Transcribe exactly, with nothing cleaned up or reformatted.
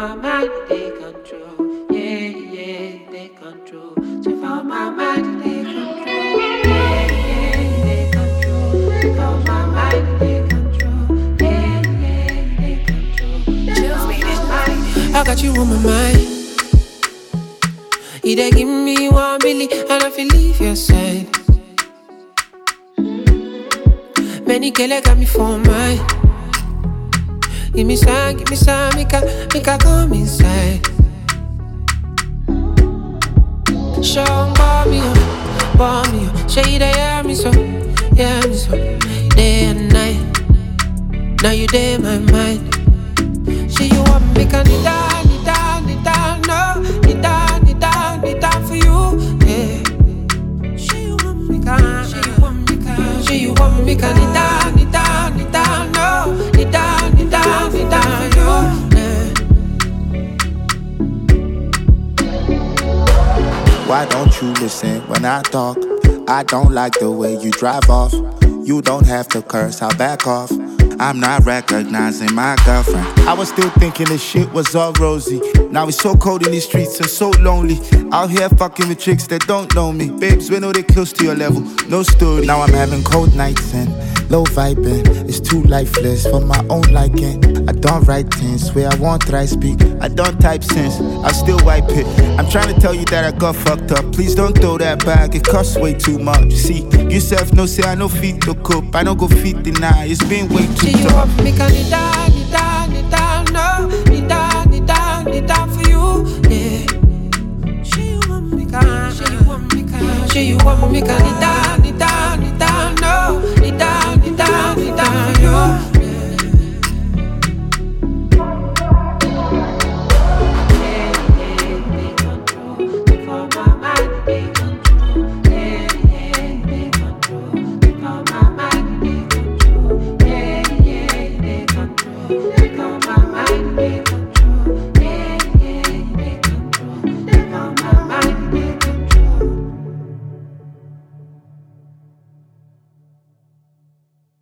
my mind, they control. Yeah, yeah, they control. So for my mind, they control. Yeah, yeah, they control. So for my mind, they control. Yeah, yeah, they control. Chills me this mind. I got you on my mind. You dey give me one billy and I feel leave your side. Many girls got me for mine. Give me some, give me some, make I, make I come inside. Show 'em bomb me up, bomb me up. Show you they hear me so, hear me so. Day and night, now you there in my mind. Say you want me, make I need down, need down, need down, no. Need down, need down, need down for you, yeah. Say you want me, can, say you want me, can. Say you want me, can, need down, need down, need down, no. Need down, need down, need down for you, yeah. Why don't you listen when I talk? I don't like the way you drive off. You don't have to curse, I'll back off. I'm not recognizing my girlfriend. I was still thinking this shit was all rosy. Now it's so cold in these streets and so lonely. Out here fucking with chicks that don't know me. Babes, we know they close to your level, no story. Now I'm having cold nights and low vibing. It's too lifeless for my own liking. I don't write things where I want I speak. I don't type sense, I still wipe it. I'm trying to tell you that I got fucked up. Please don't throw that back, it costs way too much. See, yourself no say I no feet to cope. I don't go feet deny, it's been way too tough. You want me, can